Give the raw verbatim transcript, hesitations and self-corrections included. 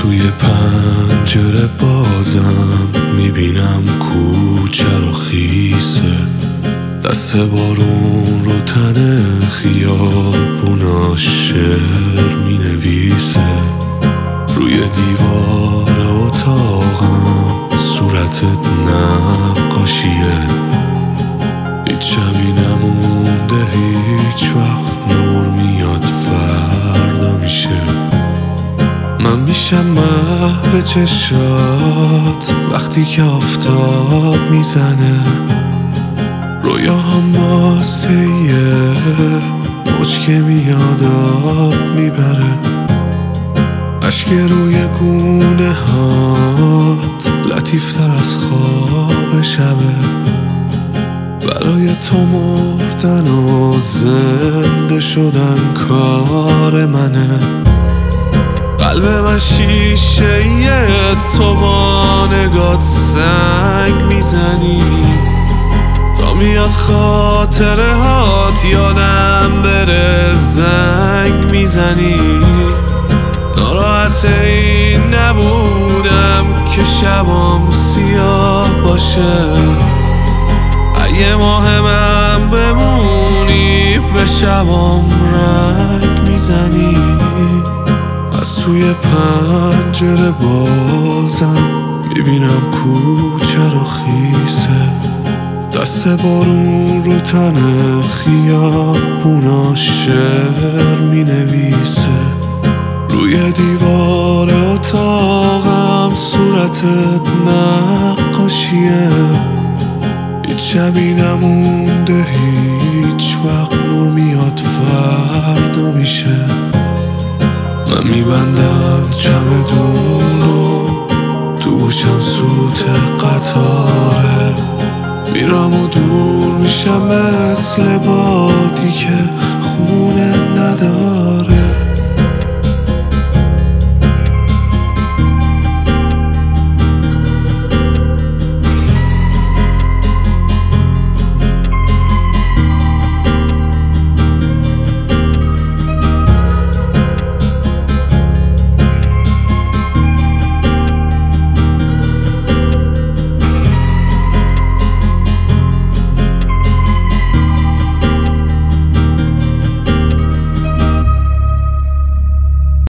توی پنجره بازم میبینم کوچه رو خیسه، دست بارون رو تن خیابونا شعر مینویسه. روی دیوار اتاقم صورتت نقاشیه، هیچ شبی نمونده، هیچ وقت نور میاد فردا میشه. من میشم محو چشات وقتی که آفتاب میزنه، رویاهم واسه یه موج که میاد آب میبره. اشک روی گونه هات لطیفتر از خواب شبه، برای تو مردن و زنده شدن کار منه. قلب من شیشه یه تو با نگات سنگ میزنی، تا میاد خاطره هات یادم بره زنگ میزنی. ناراحت این نبودم که شبام سیاه باشه، اگه ماه من بمونی به شبام رنگ میزنی. از توی پنجره بازم میبینم کوچه رو خیسه، دست بارون رو تن خیابونا شعر مینویسه. روی دیوار اتاقم صورتت نقاشیه، هیچ شبی نمونده، هیچ وقت نور میاد فردا میشه. من میبندم چمدونو، دوشم سوت قطاره، میرم و دور میشم مثل بادی که خونه نداره.